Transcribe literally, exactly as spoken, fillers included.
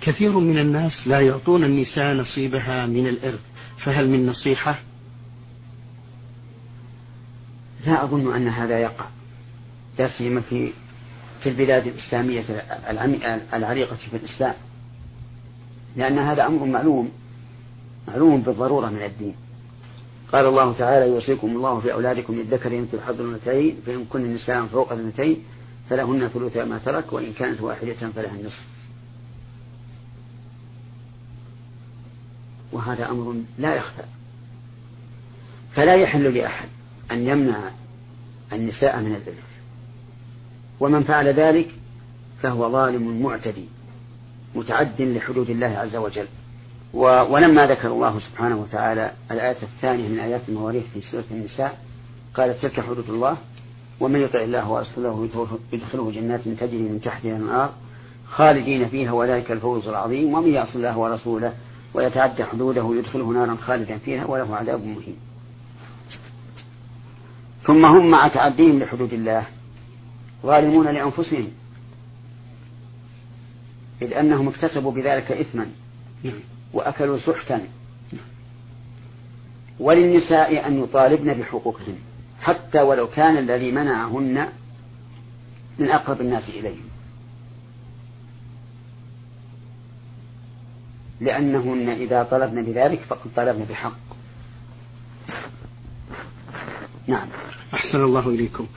كثير من الناس لا يعطون النساء نصيبها من الإرث، فهل من نصيحة؟ لا أظن أن هذا يقع، لا سيما في في البلاد الإسلامية العريقة في الإسلام، لأن هذا أمر معلوم معلوم بالضرورة من الدين. قال الله تعالى: يوصيكم الله في أولادكم للذكر مثل حظ الأنثيين، فإن كن نساء فوق اثنتين فلهن ثلث ما ترك، وإن كانت واحدة فلها النصف. وهذا أمر لا يخفى، فلا يحل لأحد أن يمنع النساء من الإرث، ومن فعل ذلك فهو ظالم معتدي متعد لحدود الله عز وجل. ولما ذكر الله سبحانه وتعالى الآية الثانية من آيات المواريث في سورة النساء قال: تلك حدود الله ومن يطع الله ورسوله يدخله جنات تجري من تحتها الأنهار خالدين فيها وذلك الفوز العظيم، ومن يعص الله ورسوله ويتعدى حدوده يدخله نارا خالدا فيها وله عذاب مهين. ثم هم مع تعديهم لحدود الله ظالمون لأنفسهم، إذ أنهم اكتسبوا بذلك إثما وأكلوا سحتا. وللنساء أن يطالبن بحقوقهن حتى ولو كان الذي منعهن من أقرب الناس إليهم، لأنهن إذا طلبن بذلك فقد طلبن بحق. نعم. أحسن الله إليكم.